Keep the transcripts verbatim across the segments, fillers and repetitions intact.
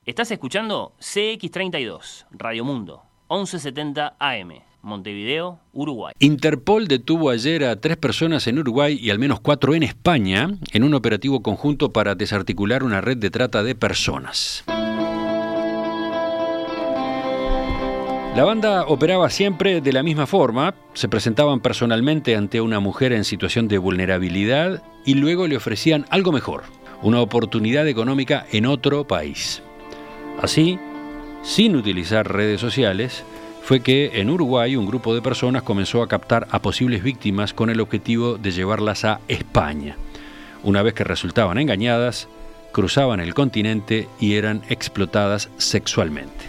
Estás escuchando C X treinta y dos, Radio Mundo, once setenta A M, Montevideo, Uruguay. Interpol detuvo ayer a tres personas en Uruguay y al menos cuatro en España en un operativo conjunto para desarticular una red de trata de personas. La banda operaba siempre de la misma forma, se presentaban personalmente ante una mujer en situación de vulnerabilidad y luego le ofrecían algo mejor, una oportunidad económica en otro país. Así, sin utilizar redes sociales, fue que en Uruguay un grupo de personas comenzó a captar a posibles víctimas con el objetivo de llevarlas a España. Una vez que resultaban engañadas, cruzaban el continente y eran explotadas sexualmente.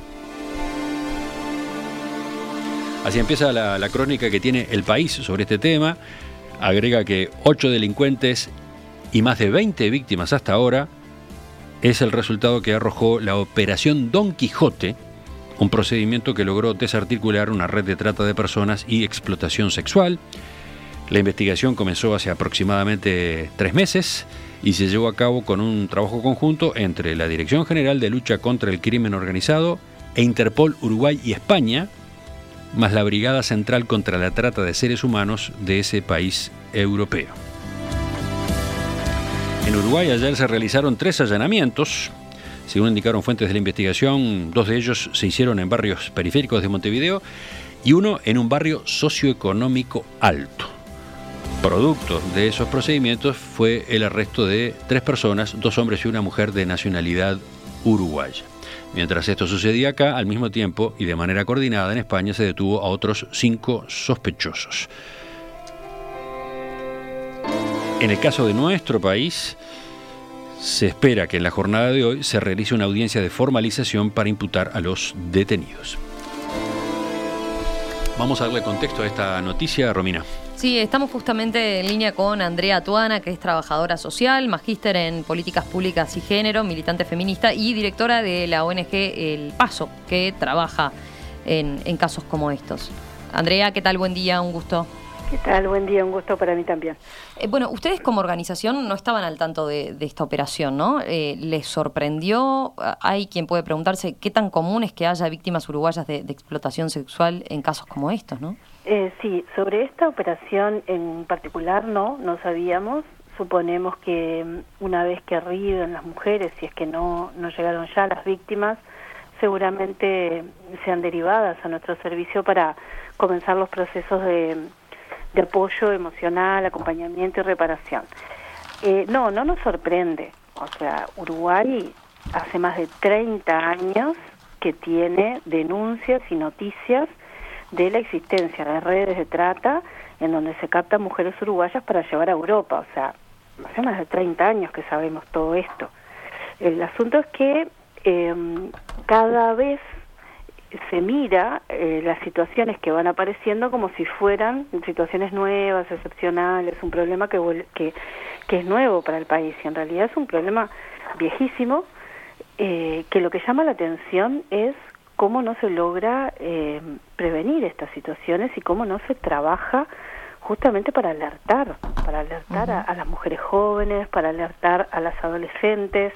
Así empieza la, la crónica que tiene El País sobre este tema. Agrega que ocho delincuentes y más de veinte víctimas hasta ahora es el resultado que arrojó la Operación Don Quijote, un procedimiento que logró desarticular una red de trata de personas y explotación sexual. La investigación comenzó hace aproximadamente tres meses y se llevó a cabo con un trabajo conjunto entre la Dirección General de Lucha contra el Crimen Organizado e Interpol Uruguay y España, más la Brigada Central contra la Trata de Seres Humanos de ese país europeo. En Uruguay ayer se realizaron tres allanamientos. Según indicaron fuentes de la investigación, dos de ellos se hicieron en barrios periféricos de Montevideo y uno en un barrio socioeconómico alto. Producto de esos procedimientos fue el arresto de tres personas, dos hombres y una mujer de nacionalidad uruguaya. Mientras esto sucedía acá, al mismo tiempo y de manera coordinada en España se detuvo a otros cinco sospechosos. En el caso de nuestro país, se espera que en la jornada de hoy se realice una audiencia de formalización para imputar a los detenidos. Vamos a darle contexto a esta noticia, Romina. Sí, estamos justamente en línea con Andrea Tuana, que es trabajadora social, magíster en políticas públicas y género, militante feminista y directora de la O N G El Paso, que trabaja en, en casos como estos. Andrea, ¿qué tal? Buen día, un gusto. ¿Qué tal? Buen día, un gusto para mí también. Eh, bueno, ustedes como organización no estaban al tanto de, de esta operación, ¿no? Eh, ¿Les sorprendió? Hay quien puede preguntarse qué tan común es que haya víctimas uruguayas de, de explotación sexual en casos como estos, ¿no? Eh, sí, sobre esta operación en particular no, no sabíamos. Suponemos que una vez que arriben las mujeres, si es que no, no llegaron ya las víctimas, seguramente sean derivadas a nuestro servicio para comenzar los procesos de... de apoyo emocional, acompañamiento y reparación. Eh, no, no nos sorprende. O sea, Uruguay hace más de treinta años que tiene denuncias y noticias de la existencia de redes de trata en donde se captan mujeres uruguayas para llevar a Europa. O sea, hace más de treinta años que sabemos todo esto. El asunto es que eh, cada vez se mira eh, las situaciones que van apareciendo como si fueran situaciones nuevas, excepcionales, un problema que, que, que es nuevo para el país y en realidad es un problema viejísimo, eh, que lo que llama la atención es cómo no se logra eh, prevenir estas situaciones y cómo no se trabaja justamente para alertar, para alertar uh-huh. a, a las mujeres jóvenes, para alertar a las adolescentes.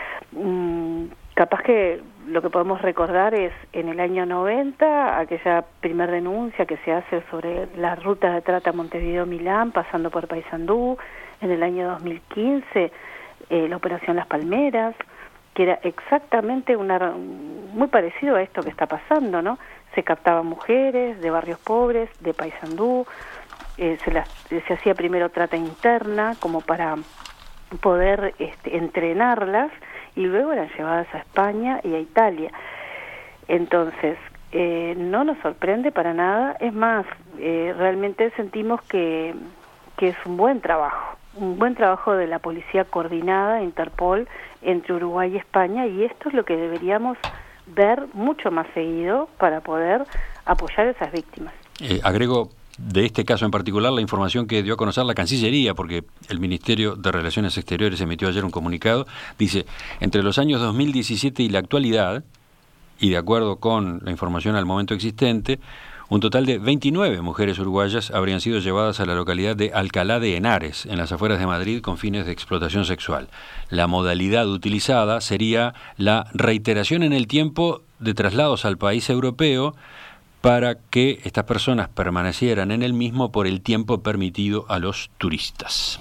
Mm, Capaz que lo que podemos recordar es en el año noventa, aquella primer denuncia que se hace sobre la ruta de trata Montevideo-Milán, pasando por Paysandú. En el año dos mil quince, eh, la operación Las Palmeras, que era exactamente una muy parecido a esto que está pasando, ¿no? Se captaban mujeres de barrios pobres, de Paysandú, eh, se, las, se hacía primero trata interna, como para poder este, entrenarlas, y luego eran llevadas a España y a Italia. Entonces, eh, no nos sorprende para nada, es más, eh, realmente sentimos que, que es un buen trabajo, un buen trabajo de la policía coordinada, Interpol, entre Uruguay y España, y esto es lo que deberíamos ver mucho más seguido para poder apoyar a esas víctimas. Eh, agrego de este caso en particular la información que dio a conocer la Cancillería, porque el Ministerio de Relaciones Exteriores emitió ayer un comunicado, dice, entre los años dos mil diecisiete y la actualidad, y de acuerdo con la información al momento existente, Un total de veintinueve mujeres uruguayas habrían sido llevadas a la localidad de Alcalá de Henares, en las afueras de Madrid, con fines de explotación sexual. La modalidad utilizada sería la reiteración en el tiempo de traslados al país europeo para que estas personas permanecieran en el mismo por el tiempo permitido a los turistas.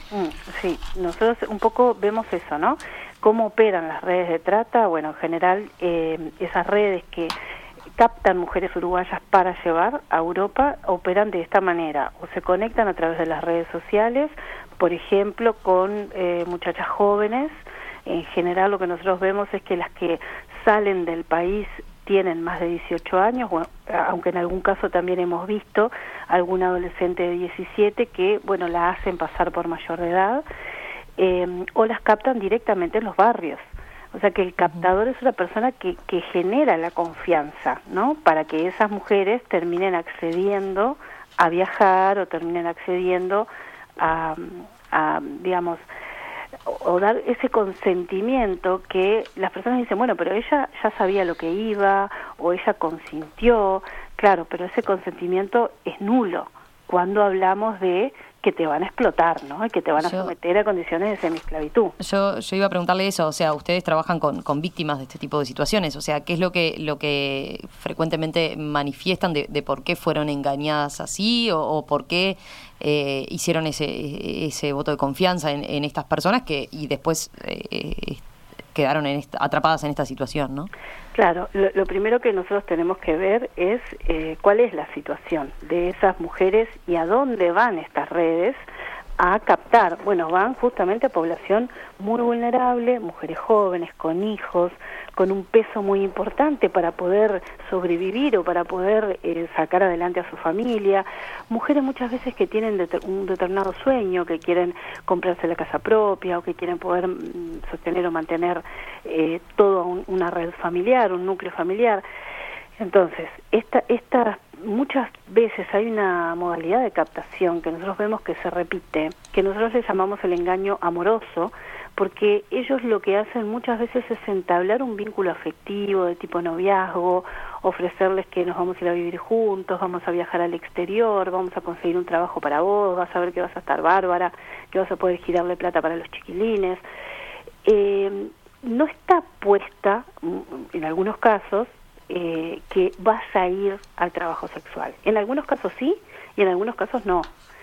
Sí, nosotros un poco vemos eso, ¿no? ¿Cómo operan las redes de trata? Bueno, en general eh, esas redes que captan mujeres uruguayas para llevar a Europa operan de esta manera, o se conectan a través de las redes sociales, por ejemplo, con eh, muchachas jóvenes. En general lo que nosotros vemos es que las que salen del país tienen más de dieciocho años, bueno, aunque en algún caso también hemos visto algún adolescente de diecisiete que, bueno, la hacen pasar por mayor de edad, eh, o las captan directamente en los barrios. O sea que el captador es una persona que, que genera la confianza, ¿no? Para que esas mujeres terminen accediendo a viajar o terminen accediendo a, a digamos, o dar ese consentimiento que las personas dicen, bueno, pero ella ya sabía lo que iba, o ella consintió. Claro, pero ese consentimiento es nulo cuando hablamos de que te van a explotar, ¿no? Y que te van a yo, someter a condiciones de semiesclavitud. Yo, yo iba a preguntarle eso, o sea, ustedes trabajan con, con víctimas de este tipo de situaciones, o sea, ¿qué es lo que lo que frecuentemente manifiestan de, de por qué fueron engañadas así o, o por qué eh, hicieron ese ese voto de confianza en, en estas personas que y después eh, quedaron en esta, atrapadas en esta situación, ¿no? Claro, lo, lo primero que nosotros tenemos que ver es eh, cuál es la situación de esas mujeres y a dónde van estas redes a captar. Bueno, van justamente a población muy vulnerable, mujeres jóvenes, con hijos, con un peso muy importante para poder sobrevivir o para poder eh, sacar adelante a su familia, mujeres muchas veces que tienen det- un determinado sueño, que quieren comprarse la casa propia o que quieren poder mm, sostener o mantener eh, toda un, una red familiar, un núcleo familiar. Entonces, esta, esta, muchas veces hay una modalidad de captación que nosotros vemos que se repite, que nosotros le llamamos el engaño amoroso, porque ellos lo que hacen muchas veces es entablar un vínculo afectivo de tipo noviazgo, ofrecerles que nos vamos a ir a vivir juntos, vamos a viajar al exterior, vamos a conseguir un trabajo para vos, vas a ver que vas a estar bárbara, que vas a poder girarle plata para los chiquilines. Eh, no está puesta, en algunos casos, eh, que vas a ir al trabajo sexual. En algunos casos sí, y en algunos casos no.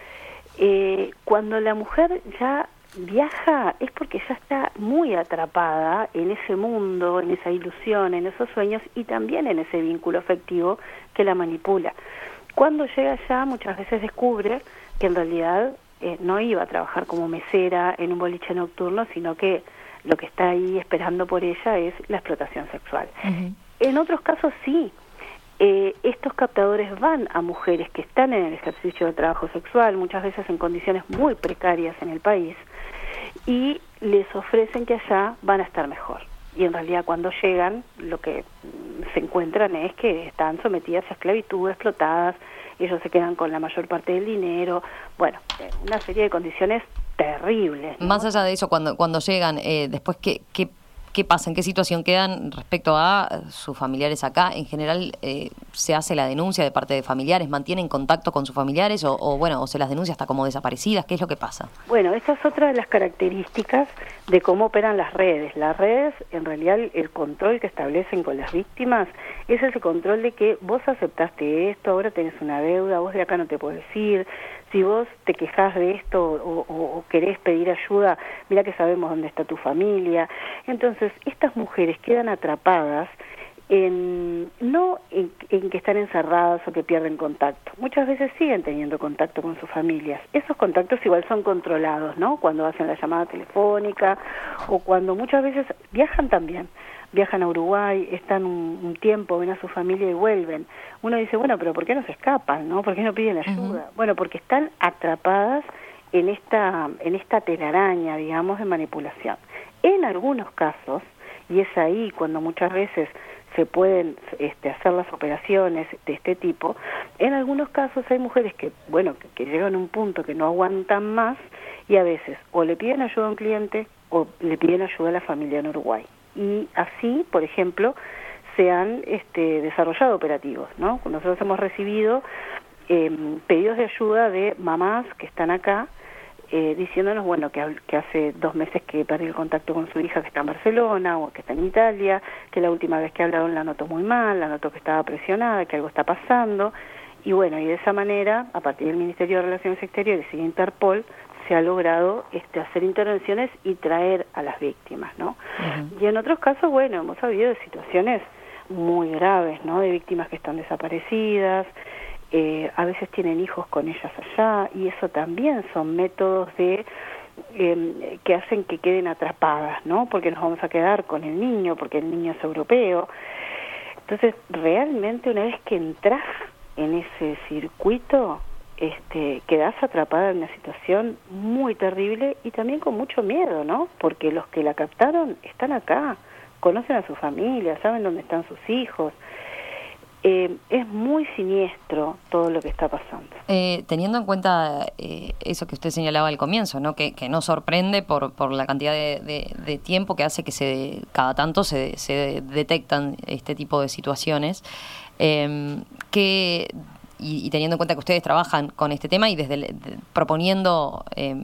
Eh, cuando la mujer ya viaja es porque ya está muy atrapada en ese mundo, en esa ilusión, en esos sueños y también en ese vínculo afectivo que la manipula. Cuando llega allá muchas veces descubre que en realidad eh, no iba a trabajar como mesera en un boliche nocturno, sino que lo que está ahí esperando por ella es la explotación sexual. Uh-huh. En otros casos sí. Eh, estos captadores van a mujeres que están en el ejercicio de trabajo sexual, muchas veces en condiciones muy precarias en el país, y les ofrecen que allá van a estar mejor. Y en realidad cuando llegan, lo que se encuentran es que están sometidas a esclavitud, explotadas, ellos se quedan con la mayor parte del dinero, bueno, una serie de condiciones terribles, ¿no? Más allá de eso, cuando cuando llegan, eh, después, ¿qué, qué ¿Qué pasa? ¿En qué situación quedan respecto a sus familiares acá? En general, eh, ¿se hace la denuncia de parte de familiares? ¿Mantienen contacto con sus familiares? O, o bueno, o se las denuncia hasta como desaparecidas. ¿Qué es lo que pasa? Bueno, esa es otra de las características de cómo operan las redes. Las redes, en realidad, el control que establecen con las víctimas es ese control de que vos aceptaste esto, ahora tenés una deuda, vos de acá no te podés ir. Si vos te quejás de esto o, o, o querés pedir ayuda, mira que sabemos dónde está tu familia. Entonces, estas mujeres quedan atrapadas en, no en, en que están encerradas o que pierden contacto. Muchas veces siguen teniendo contacto con sus familias. Esos contactos igual son controlados, ¿no? Cuando hacen la llamada telefónica o cuando muchas veces viajan también. Viajan a Uruguay, están un, un tiempo, ven a su familia y vuelven. Uno dice, bueno, pero ¿por qué no se escapan, no? ¿Por qué no piden ayuda? Uh-huh. Bueno, porque están atrapadas en esta, en esta telaraña, digamos, de manipulación. En algunos casos, y es ahí cuando muchas veces se pueden este, hacer las operaciones de este tipo, en algunos casos hay mujeres que, bueno, que, que llegan a un punto que no aguantan más y a veces o le piden ayuda a un cliente o le piden ayuda a la familia en Uruguay. Y así, por ejemplo, se han este, desarrollado operativos, ¿no? Nosotros hemos recibido eh, pedidos de ayuda de mamás que están acá, eh, diciéndonos, bueno, que, que hace dos meses que perdió el contacto con su hija que está en Barcelona o que está en Italia, que la última vez que hablaron la notó muy mal, la notó que estaba presionada, que algo está pasando, y bueno, y de esa manera, a partir del Ministerio de Relaciones Exteriores y Interpol, se ha logrado este, hacer intervenciones y traer a las víctimas, ¿no? Uh-huh. Y en otros casos, bueno, hemos sabido de situaciones muy graves, ¿no? De víctimas que están desaparecidas, eh, a veces tienen hijos con ellas allá, y eso también son métodos de eh, que hacen que queden atrapadas, ¿no? Porque nos vamos a quedar con el niño, porque el niño es europeo. Entonces, realmente una vez que entras en ese circuito, este, quedás atrapada en una situación muy terrible y también con mucho miedo, ¿no? Porque los que la captaron están acá, conocen a su familia, saben dónde están sus hijos. Eh, es muy siniestro todo lo que está pasando. Eh, teniendo en cuenta eh, eso que usted señalaba al comienzo, ¿no? Que, que no sorprende por, por la cantidad de, de, de tiempo que hace que se cada tanto se, se detectan este tipo de situaciones, eh, que y, y teniendo en cuenta que ustedes trabajan con este tema y desde de, proponiendo eh,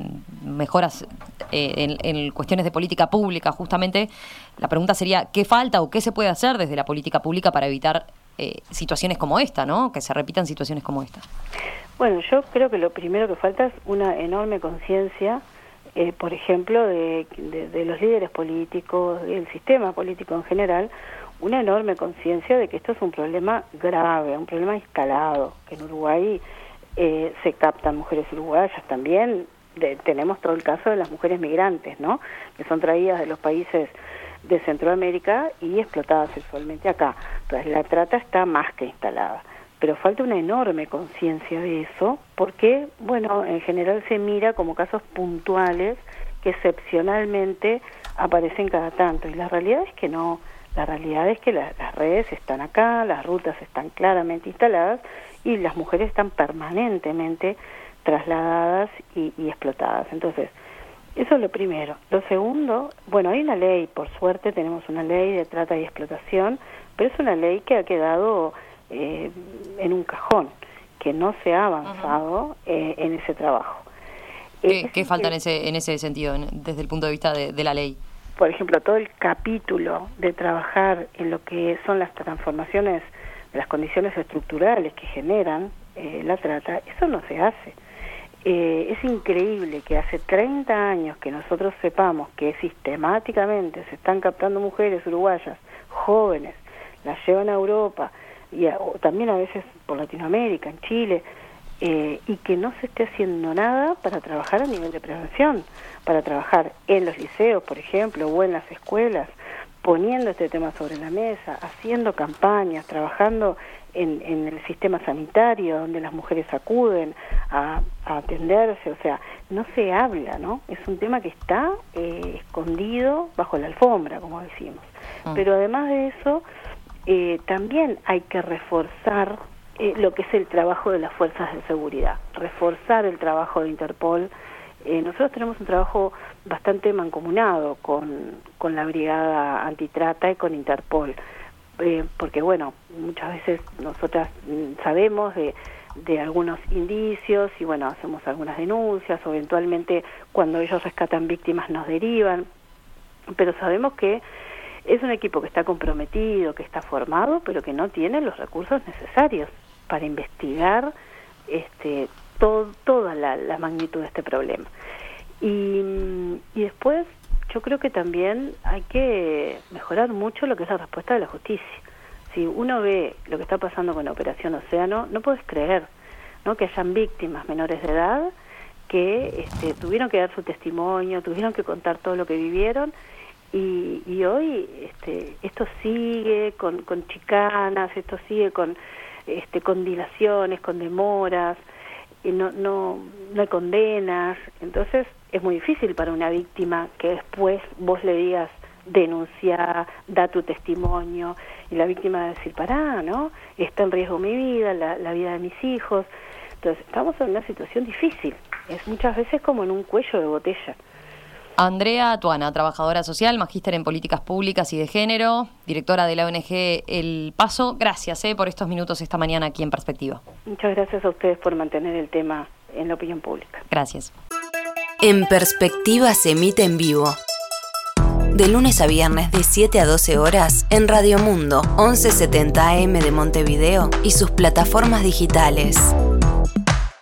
mejoras eh, en, en cuestiones de política pública, justamente, la pregunta sería, ¿qué falta o qué se puede hacer desde la política pública para evitar eh, situaciones como esta, ¿no? Que se repitan situaciones como esta? Bueno, yo creo que lo primero que falta es una enorme conciencia, eh, por ejemplo, de, de, de los líderes políticos, del sistema político en general, una enorme conciencia de que esto es un problema grave, un problema instalado, que en Uruguay eh, se captan mujeres uruguayas también, de, tenemos todo el caso de las mujeres migrantes, ¿no? Que son traídas de los países de Centroamérica y explotadas sexualmente acá. Entonces la trata está más que instalada, pero falta una enorme conciencia de eso, porque, bueno, en general se mira como casos puntuales que excepcionalmente aparecen cada tanto, y la realidad es que no. La realidad es que la, las redes están acá, las rutas están claramente instaladas y las mujeres están permanentemente trasladadas y, y explotadas. Entonces, eso es lo primero. Lo segundo, bueno, hay una ley, por suerte tenemos una ley de trata y explotación, pero es una ley que ha quedado eh, en un cajón, que no se ha avanzado eh, en ese trabajo. ¿Qué, eh, ¿qué falta en ese, en ese sentido, en, desde el punto de vista de, de la ley? Por ejemplo, todo el capítulo de trabajar en lo que son las transformaciones de las condiciones estructurales que generan eh, la trata, eso no se hace. Eh, es increíble que hace treinta años que nosotros sepamos que sistemáticamente se están captando mujeres uruguayas, jóvenes, las llevan a Europa, y a, o también a veces por Latinoamérica, en Chile, Eh, y que no se esté haciendo nada para trabajar a nivel de prevención, para trabajar en los liceos, por ejemplo, o en las escuelas, poniendo este tema sobre la mesa, haciendo campañas, trabajando en, en el sistema sanitario, donde las mujeres acuden a, a atenderse. O sea, no se habla, ¿no? Es un tema que está eh, escondido bajo la alfombra, como decimos. Mm. Pero además de eso, eh, también hay que reforzar Eh, lo que es el trabajo de las fuerzas de seguridad, reforzar el trabajo de Interpol. Eh, nosotros tenemos un trabajo bastante mancomunado con, con la Brigada Antitrata y con Interpol, eh, porque bueno, muchas veces nosotras mm, sabemos de, de algunos indicios y bueno, hacemos algunas denuncias, o eventualmente cuando ellos rescatan víctimas nos derivan, pero sabemos que es un equipo que está comprometido, que está formado, pero que no tiene los recursos necesarios para investigar este, todo, toda la, la magnitud de este problema. Y, y después yo creo que también hay que mejorar mucho lo que es la respuesta de la justicia. Si uno ve lo que está pasando con la Operación Océano, no puedes creer, ¿no?, que hayan víctimas menores de edad que este, tuvieron que dar su testimonio, tuvieron que contar todo lo que vivieron, y, y hoy este, esto sigue con, con chicanas, esto sigue con Este, con dilaciones, con demoras, y no, no, no hay condenas. Entonces es muy difícil para una víctima que después vos le digas denuncia, da tu testimonio, y la víctima va a decir, pará, ¿no? Está en riesgo mi vida, la, la vida de mis hijos. Entonces estamos en una situación difícil, es muchas veces como en un cuello de botella. Andrea Tuana, trabajadora social, magíster en políticas públicas y de género, directora de la O N G El Paso. Gracias eh, por estos minutos esta mañana aquí en Perspectiva. Muchas gracias a ustedes por mantener el tema en la opinión pública. Gracias. En Perspectiva se emite en vivo. De lunes a viernes de siete a doce horas en Radio Mundo, once setenta A M de Montevideo y sus plataformas digitales.